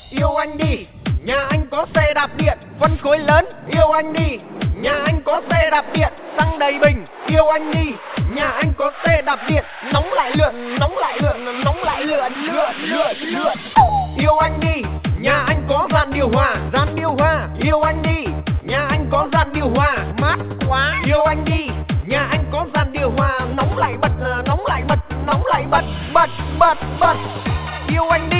Yêu anh đi, nhà anh có xe đạp điện, phân khối lớn. Yêu anh đi, nhà anh có xe đạp điện, xăng đầy bình. Yêu anh đi, nhà anh có xe đạp điện, nóng lại lượn, nóng lại lượn, nóng lại lượn, lượn, lượn, lượn. Yêu anh đi, nhà anh có dàn điều hòa, dàn điều hòa. Yêu anh đi, nhà anh có dàn điều hòa, mát quá. Yêu anh đi, nhà anh có dàn điều hòa, nóng lại bật, nóng lại bật, nóng lại bật, bật, bật, bật. Yêu anh đi.